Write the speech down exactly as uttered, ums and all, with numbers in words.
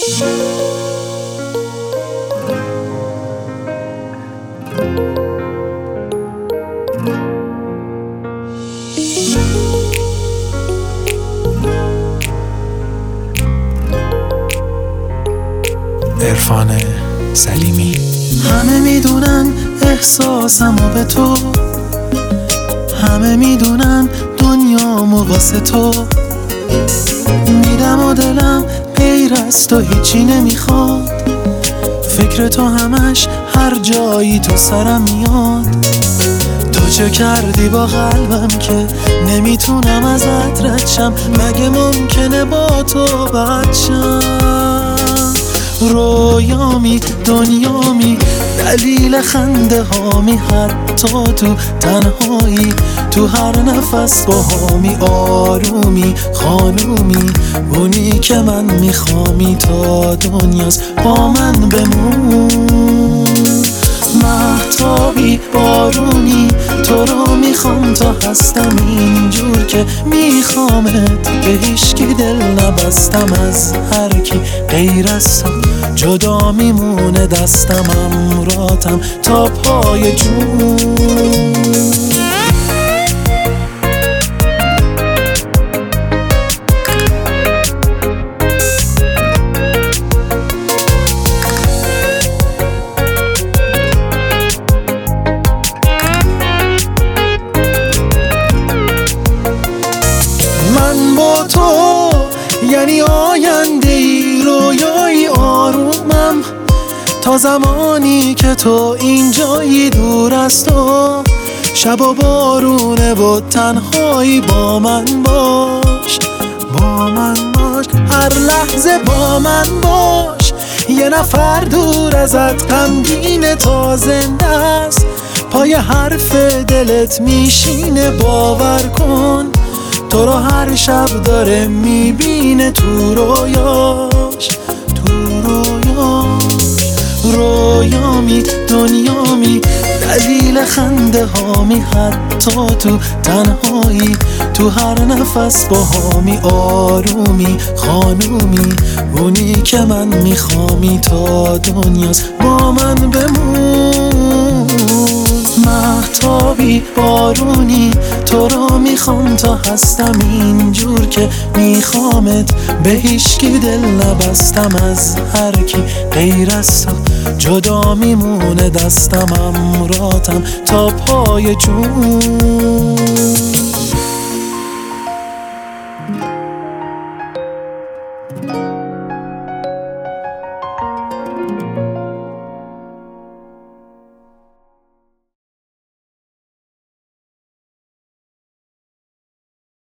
عرفان سلیمی. همه میدونن احساسمو به تو، همه میدونن دنیامو واسه تو میدم و دلم غیر از تو هیچی نمیخواد. فکر تو همش هر جایی تو سرم میاد. تو چه کردی با قلبم که نمیتونم ازت رد شم؟ مگه ممکنه با تو بد شم؟ رویامی دنیامی دلیل خنده هامی، حتی تو تنهایی تو هر نفس با هامی. آرومی خانومی اونی که من میخوامی، تا دنیاست با من بمون. مهتابی بارونی تو رو میخوام تا هستم اینجور که میخوامت. به هیچکی دل نبستم از هر کی غیر از تو، جدا میمونه دستم امراتم تا پای جون. من با تو یعنی آینده ای، رویایی آرومم تا زمانی که تو اینجایی دور از تو. شب و بارونه و تنهایی با من باش، با من باش هر لحظه با من باش. یه نفر دور ازت غمگینه تا زنده است، پای حرف دلت میشینه. باور کن تو رو هر شب داره میبینه تو رویاش، تو رویاش. رویامی دنیامی دلیل خنده هامی، حتی تو تنهایی تو هر نفس با هامی. آرومی خانومی اونی که من میخوامی، تا دنیاست با من بمون. مهتابی بارونی تو رو میخوام تا هستم اینجور که میخوامت. به هیچکی دل نبستم از هر کی غیر از تو، جدا میمونه دستم امراتم تا پای جون.